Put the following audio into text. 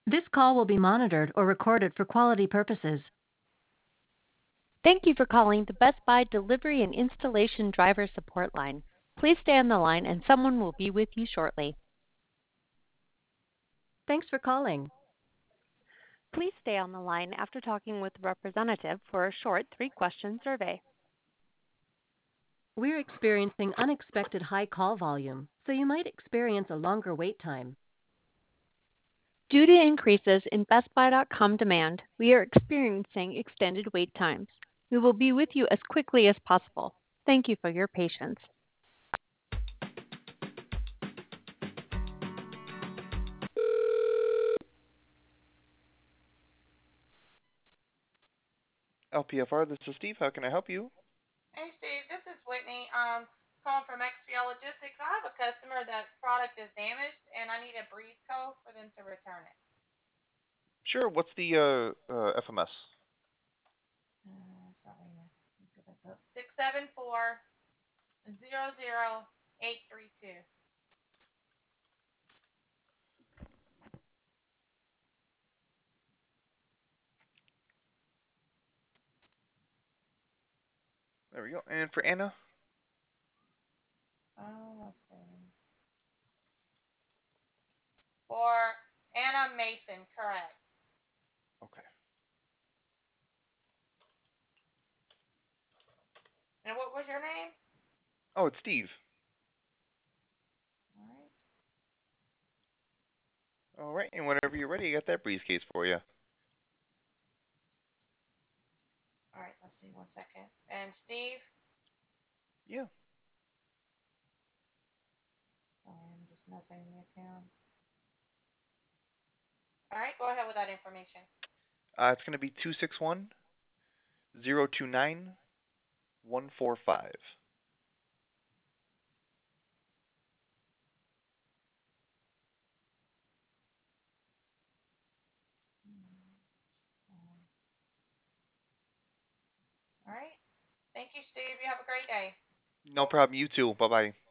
This call will be monitored or recorded for quality purposes. Thank you for calling the Best Buy Delivery and Installation Driver Support Line. Please stay on the line and someone will be with you shortly. Thanks for calling. Please stay on the line after talking with the representative for a short 3-question survey. We're experiencing unexpected high call volume, so you might experience a longer wait time. Due to increases in BestBuy.com demand, we are experiencing extended wait times. We will be with you as quickly as possible. Thank you for your patience. LPFR, this is Steve. How can I help you? Hey Steve, this is Whitney. Calling from XPL Logistics. I have a customer that product is damaged, and I need a breeze code for them to return it. Sure. What's the FMS? Sorry, let me go back up. 674-00832. There we go. And for Anna? Oh, let's see. For Anna Mason, correct. Okay. And what was your name? Oh, it's Steve. All right. All right. And whenever you're ready, I got that briefcase for you. All right, let's see, 1 second. And Steve? Yeah. Sorry, I'm just messing the account. All right, go ahead with that information. It's going to be 261-029-145. All right. Thank you, Steve. You have a great day. No problem. You too. Bye-bye.